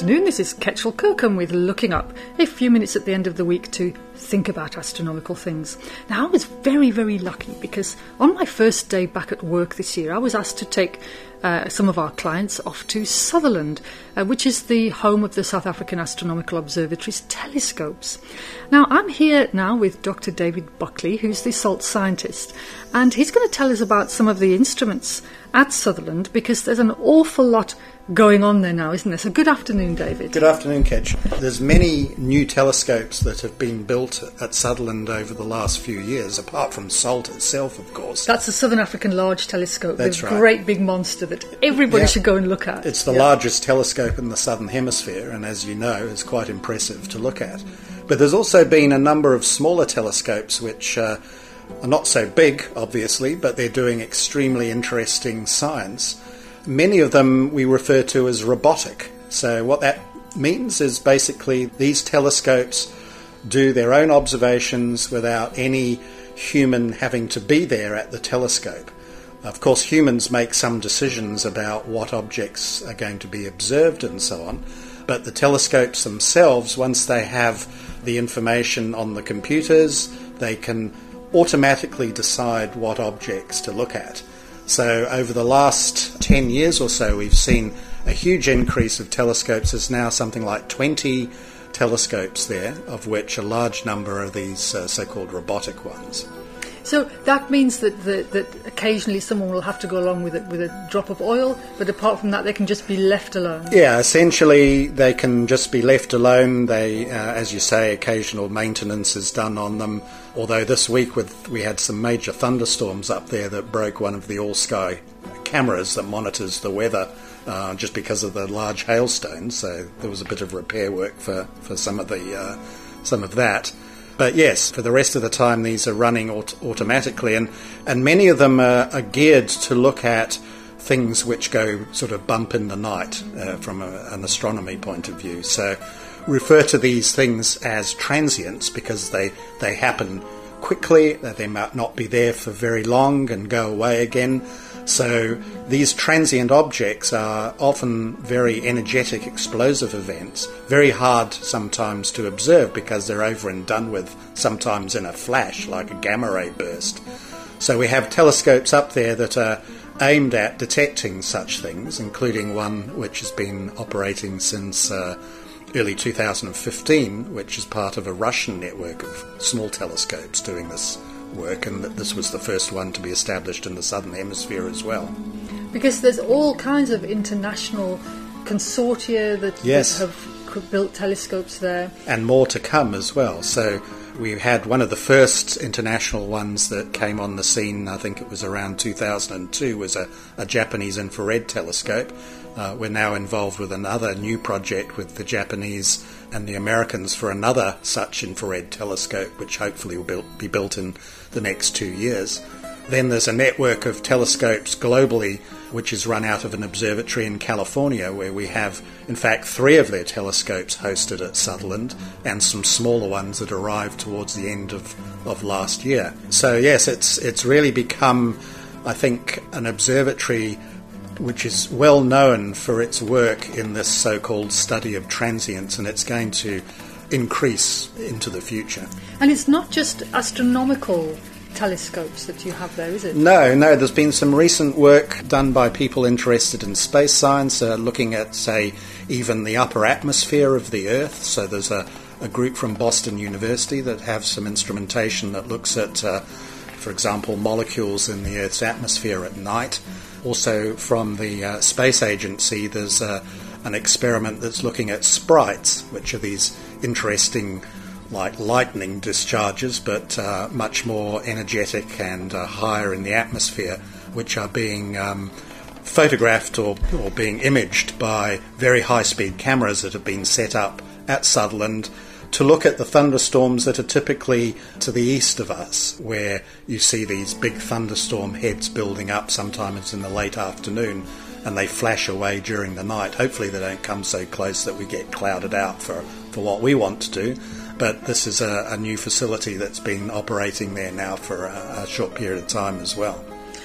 afternoon, this is Ketchel Kirkham with Looking Up, a few minutes at the end of the week to think about astronomical things. Now, I was very, very lucky because on my first day back at work this year, I was asked to take some of our clients off to Sutherland, which is the home of the South African Astronomical Observatory's telescopes. Now, I'm here now with Dr. David Buckley, who's the SALT scientist, and he's going to tell us about some of the instruments at Sutherland because there's an awful lot going on there now, isn't there? So good afternoon, David. Good afternoon, Ketch. There's many new telescopes that have been built at Sutherland over the last few years, apart from SALT itself, of course. That's the Southern African Large Telescope, That's the right. great big monster that everybody should go and look at. It's the largest telescope in the Southern Hemisphere, and as you know, it's quite impressive to look at. But there's also been a number of smaller telescopes which are not so big, obviously, but they're doing extremely interesting science. Many of them we refer to as robotic. So what that means is basically these telescopes do their own observations without any human having to be there at the telescope. Of course, humans make some decisions about what objects are going to be observed and so on, but the telescopes themselves, once they have the information on the computers, they can automatically decide what objects to look at. So over the last 10 years or so, we've seen a huge increase of telescopes. There's now something like 20 telescopes there, of which a large number are these so-called robotic ones. So that means that occasionally someone will have to go along with a drop of oil, but apart from that, they can just be left alone. Yeah, essentially they can just be left alone. They, as you say, occasional maintenance is done on them. Although this week we had some major thunderstorms up there that broke one of the all-sky cameras that monitors the weather just because of the large hailstones. So there was a bit of repair work for some of that. But yes, for the rest of the time these are running automatically, and many of them are geared to look at things which go sort of bump in the night from an astronomy point of view. So refer to these things as transients because they happen quickly, that they might not be there for very long and go away again. So these transient objects are often very energetic, explosive events, very hard sometimes to observe because they're over and done with, sometimes in a flash, like a gamma ray burst. So we have telescopes up there that are aimed at detecting such things, including one which has been operating since early 2015, which is part of a Russian network of small telescopes doing this work, and that this was the first one to be established in the Southern Hemisphere as well. Because there's all kinds of international consortia that have built telescopes there. And more to come as well. So we had one of the first international ones that came on the scene, I think it was around 2002, was a Japanese infrared telescope. We're now involved with another new project with the Japanese and the Americans for another such infrared telescope, which hopefully will be built in the next 2 years. Then there's a network of telescopes globally, which is run out of an observatory in California, where we have, in fact, 3 of their telescopes hosted at Sutherland, and some smaller ones that arrived towards the end of last year. So yes, it's really become, I think, an observatory which is well known for its work in this so-called study of transients, and it's going to increase into the future. And it's not just astronomical telescopes that you have there, is it? No, there's been some recent work done by people interested in space science, looking at, say, even the upper atmosphere of the Earth. So there's a group from Boston University that have some instrumentation that looks at, for example, molecules in the Earth's atmosphere at night. Also from the Space Agency, there's an experiment that's looking at sprites, which are these interesting, like lightning discharges, but much more energetic and higher in the atmosphere, which are being photographed or being imaged by very high-speed cameras that have been set up at Sutherland to look at the thunderstorms that are typically to the east of us, where you see these big thunderstorm heads building up sometimes in the late afternoon, and they flash away during the night. Hopefully they don't come so close that we get clouded out for what we want to do. But this is a new facility that's been operating there now for a short period of time as well.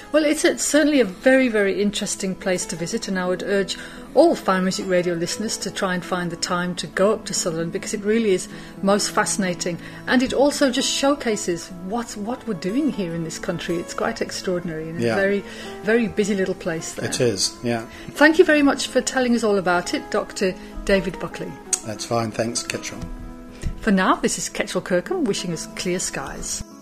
Well, it's certainly a very, very interesting place to visit, and I would urge all Fine Music Radio listeners to try and find the time to go up to Sutherland, because it really is most fascinating, and it also just showcases what we're doing here in this country. It's quite extraordinary, and a very, very busy little place there. It is, yeah. Thank you very much for telling us all about it, Dr. David Buckley. That's fine, thanks, Ketchel. For now, this is Ketchel Kirkham wishing us clear skies.